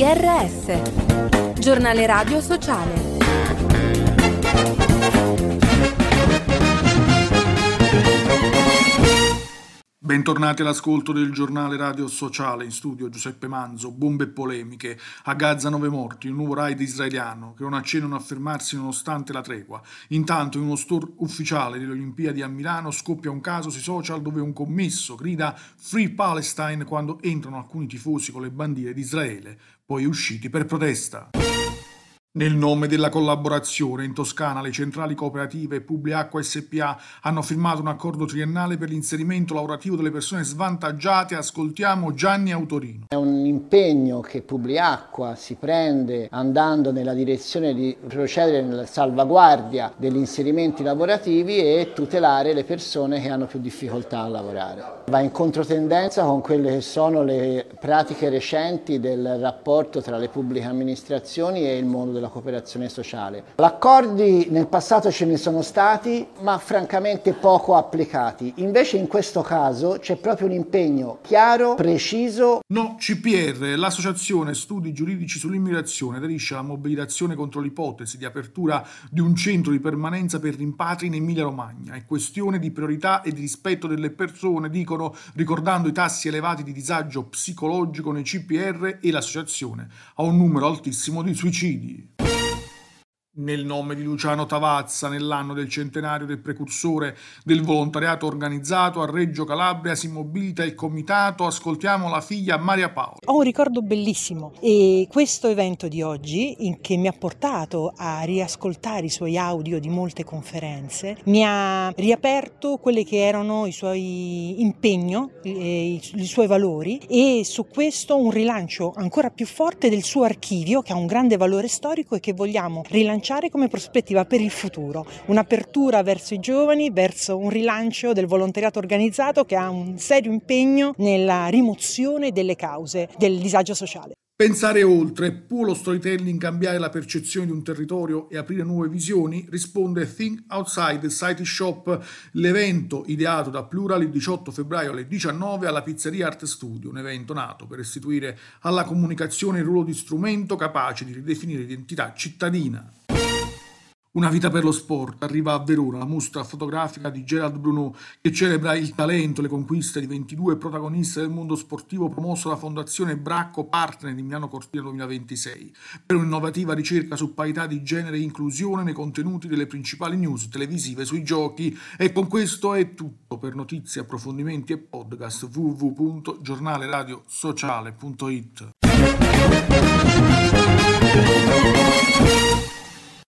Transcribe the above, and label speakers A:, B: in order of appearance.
A: GRS, Giornale Radio Sociale.
B: Bentornati all'ascolto del Giornale Radio Sociale, in studio Giuseppe Manzo. Bombe e polemiche, a Gaza 9 morti, un nuovo raid israeliano che non accennano a fermarsi nonostante la tregua. Intanto in uno store ufficiale delle Olimpiadi a Milano scoppia un caso sui social dove un commesso grida "Free Palestine" quando entrano alcuni tifosi con le bandiere di Israele, poi usciti per protesta. Nel nome della collaborazione, in Toscana le centrali cooperative e Publiacqua SpA hanno firmato un accordo triennale per l'inserimento lavorativo delle persone svantaggiate. Ascoltiamo Gianni Autorino.
C: È un impegno che Publiacqua si prende andando nella direzione di procedere nella salvaguardia degli inserimenti lavorativi e tutelare le persone che hanno più difficoltà a lavorare. Va in controtendenza con quelle che sono le pratiche recenti del rapporto tra le pubbliche amministrazioni e il mondo della cooperazione sociale. Accordi nel passato ce ne sono stati, ma francamente poco applicati. Invece in questo caso c'è proprio un impegno chiaro, preciso.
B: No CPR, l'Associazione Studi Giuridici sull'Immigrazione, aderisce alla mobilitazione contro l'ipotesi di apertura di un centro di permanenza per rimpatri in Emilia-Romagna. È questione di priorità e di rispetto delle persone, dicono, ricordando i tassi elevati di disagio psicologico nei CPR, e l'associazione ha un numero altissimo di suicidi. Nel nome di Luciano Tavazza, nell'anno del centenario del precursore del volontariato organizzato, a Reggio Calabria si mobilita il comitato. Ascoltiamo la figlia Maria Paola.
D: Ho un ricordo bellissimo e questo evento di oggi, che mi ha portato a riascoltare i suoi audio di molte conferenze, mi ha riaperto quelli che erano i suoi impegno, i suoi valori, e su questo un rilancio ancora più forte del suo archivio, che ha un grande valore storico e che vogliamo rilanciare come prospettiva per il futuro, un'apertura verso i giovani, verso un rilancio del volontariato organizzato che ha un serio impegno nella rimozione delle cause del disagio sociale.
B: Pensare oltre, può lo storytelling cambiare la percezione di un territorio e aprire nuove visioni? Risponde Think Outside Society Shop, l'evento ideato da Plural il 18 febbraio alle 19 alla Pizzeria Art Studio, un evento nato per restituire alla comunicazione il ruolo di strumento capace di ridefinire l'identità cittadina. Una vita per lo sport, arriva a Verona la mostra fotografica di Gerald Bruno che celebra il talento e le conquiste di 22 protagoniste del mondo sportivo, promosso dalla Fondazione Bracco, partner di Milano Cortina 2026, per un'innovativa ricerca su parità di genere e inclusione nei contenuti delle principali news televisive sui giochi. E con questo è tutto. Per notizie, approfondimenti e podcast www.giornaleradiosociale.it.